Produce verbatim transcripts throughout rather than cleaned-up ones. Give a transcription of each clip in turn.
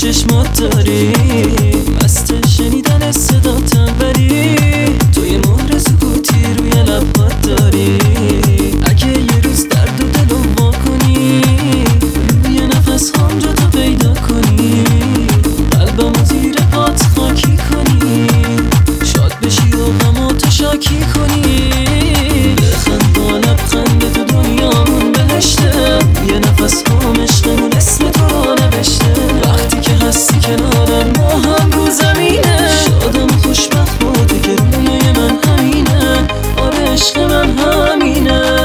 چشمات داری، مست شنیدن صداتم بری، تو یه مهر سکوتی روی لبات داری. اگه یه روز درد و دلو وا کنی، روی نفس هم جا تو پیدا کنی، قلبمو زیر پات خاکی کنی، شاد بشی و غماتو شاکی کنی. بخند با لبخند تو دنیامون بهشته، یه نفس هم عشقمون اسم تو رو نوشته. وقتی که هستی کنارم ما هم رو زمینه، شادم و خوشبخت بوده که رویای من همینه. آره عشق من همینه.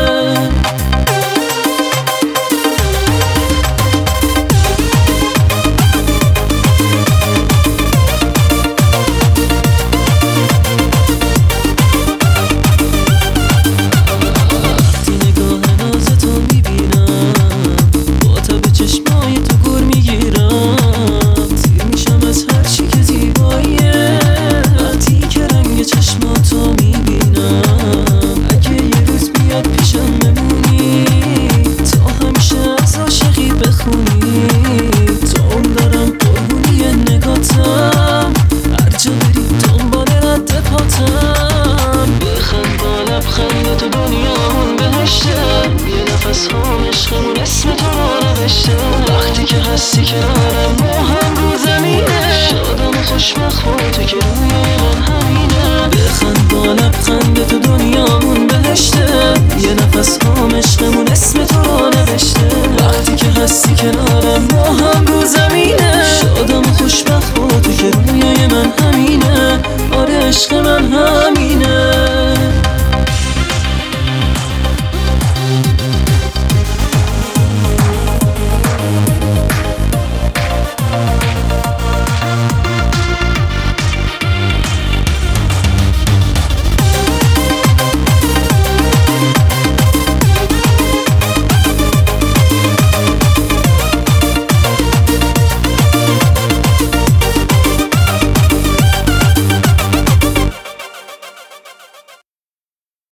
تو دنیامون بهشته، یه نفس هم عشقمون اسم تو رو نوشته. وقتی که هستی کنارم